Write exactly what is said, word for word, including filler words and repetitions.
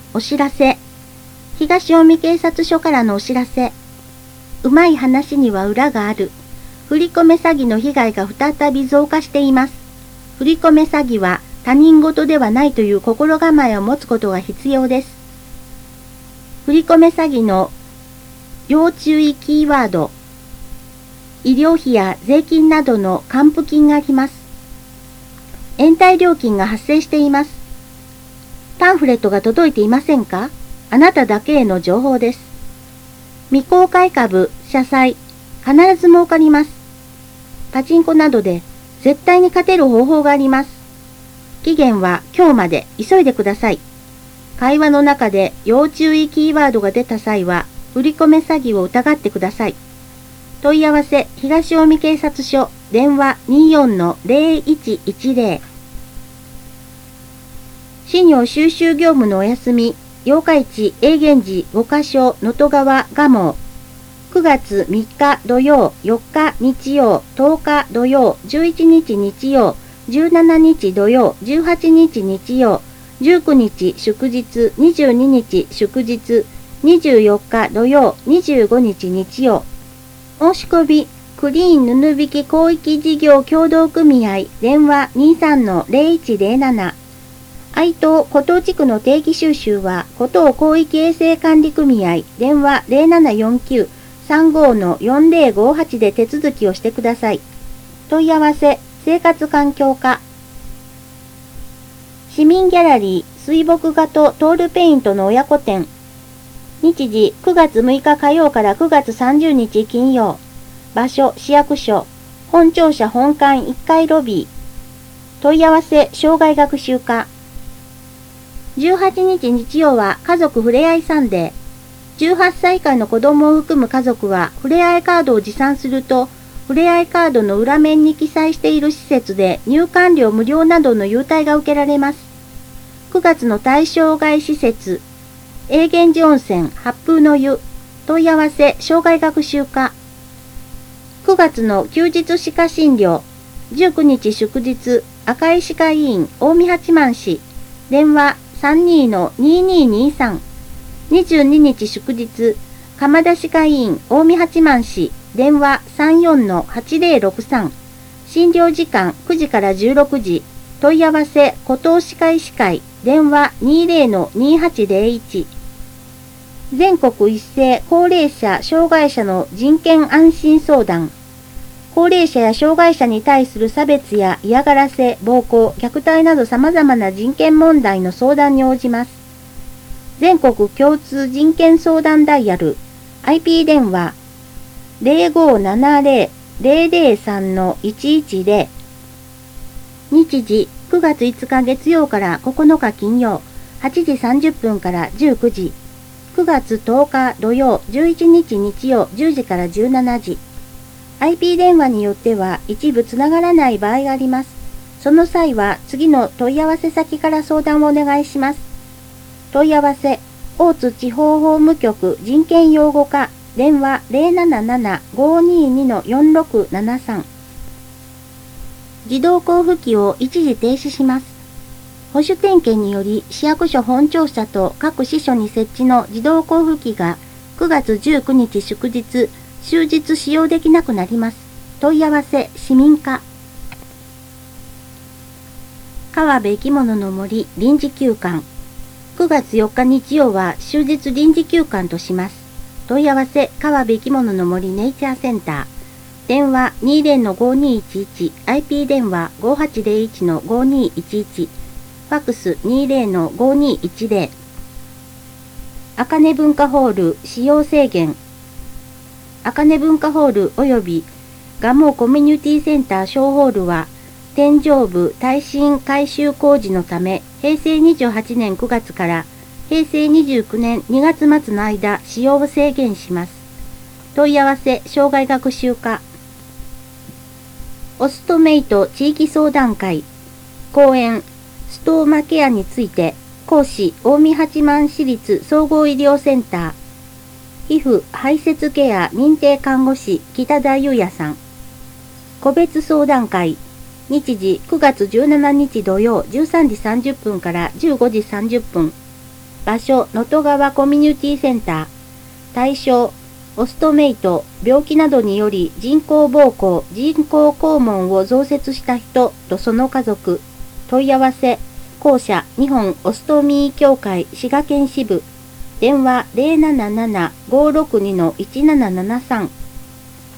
お知らせ。東近江警察署からのお知らせ。うまい話には裏がある。振り込め詐欺の被害が再び増加しています。振り込め詐欺は他人事ではないという心構えを持つことが必要です。振り込め詐欺の要注意キーワード。医療費や税金などの還付金があります。延滞料金が発生しています。パンフレットが届いていませんか？あなただけへの情報です。未公開株、社債、必ず儲かります。パチンコなどで絶対に勝てる方法があります。期限は今日まで、急いでください。会話の中で要注意キーワードが出た際は、振り込め詐欺を疑ってください。問い合わせ、東近江警察署、電話 にじゅうよんのゼロいちいちゼロ。資料収集業務のお休み、八日市、永源寺、五箇所、能登川、蒲生。くがつみっか土曜、よっか日曜、とおか土曜、じゅういちにち日曜、じゅうしちにち土曜、じゅうはちにち日曜、じゅうくにち祝日、にじゅうににち祝日、にじゅうよっか土曜、にじゅうごにち日曜。申し込み、クリーン布引き広域事業協同組合、電話 にじゅうさんのゼロいちゼロなな。愛東古東地区の定期収集は、古東広域衛生管理組合、電話 ゼロななよんきゅうさんごのよんゼロごはちで手続きをしてください。問い合わせ、生活環境課。市民ギャラリー、水墨画とトールペイントの親子展。日時くがつむいか火曜からくがつさんじゅうにち金曜。場所市役所。本庁舎本館いっかいロビー。問い合わせ障害学習課。じゅうはちにち日曜は家族ふれあいサンデー。じゅうはっさい以下の子供を含む家族はふれあいカードを持参すると、ふれあいカードの裏面に記載している施設で入館料無料などの優待が受けられます。くがつの対象外施設。永源寺温泉、八風の湯、問い合わせ、障害学習課。くがつの休日歯科診療、じゅうくにち祝日、赤い歯科医院、近江八幡市、電話 さんじゅうにのにじゅうににじゅうさん、にじゅうににち祝日、鎌田歯科医院、近江八幡市、電話 さんじゅうよんのはちゼロろくさん、診療時間くじからじゅうろくじ、問い合わせ、古東歯科医師会、電話 にじゅうのにはちゼロいち。全国一斉高齢者・障害者の人権安心相談。高齢者や障害者に対する差別や嫌がらせ、暴行、虐待など様々な人権問題の相談に応じます。全国共通人権相談ダイヤル アイピー 電話 ゼロごななゼロ ゼロゼロさんのいちいちゼロ。日時くがついつか月曜からここのか金曜はちじさんじゅっぷんからじゅうくじ。くがつとおか土曜じゅういちにち日曜じゅうじからじゅうしちじ。アイピー 電話によっては一部つながらない場合があります。その際は次の問い合わせ先から相談をお願いします。問い合わせ、大津地方法務局人権擁護課、電話 ゼロなななな ごににのよんろくななさん。自動交付機を一時停止します。保守点検により市役所本庁舎と各支所に設置の自動交付機がくがつじゅうくにち祝日、終日使用できなくなります。問い合わせ、市民課。川辺生き物の森臨時休館。くがつよっか日曜は終日臨時休館とします。問い合わせ、川辺生き物の森ネイチャーセンター。電話 にじゅうのごにいちいち、アイピー 電話 ごはちゼロいちのごにいちいち、ファックス にじゅうのごにいちゼロ。あかね文化ホール使用制限。あかね文化ホール及び蒲生コミュニティセンター小ホールは天井部耐震改修工事のためへいせいにじゅうはちねんくがつからへいせいにじゅうきゅうねんにがつまつの間使用を制限します。問い合わせ障害学習課。オストメイト地域相談会講演ストーマケアについて講師近江八幡市立総合医療センター皮膚排泄ケア認定看護師北田裕也さん。個別相談会日時くがつじゅうしちにち土曜じゅうさんじさんじゅっぷんからじゅうごじさんじゅっぷん。 場所、能登川コミュニティセンター。対象、オストメイト、病気などにより人工膀胱、人工肛門を増設した人とその家族。問い合わせ、公社日本オストミー協会滋賀県支部。電話 ゼロなななな ごーろくに いちななななさん。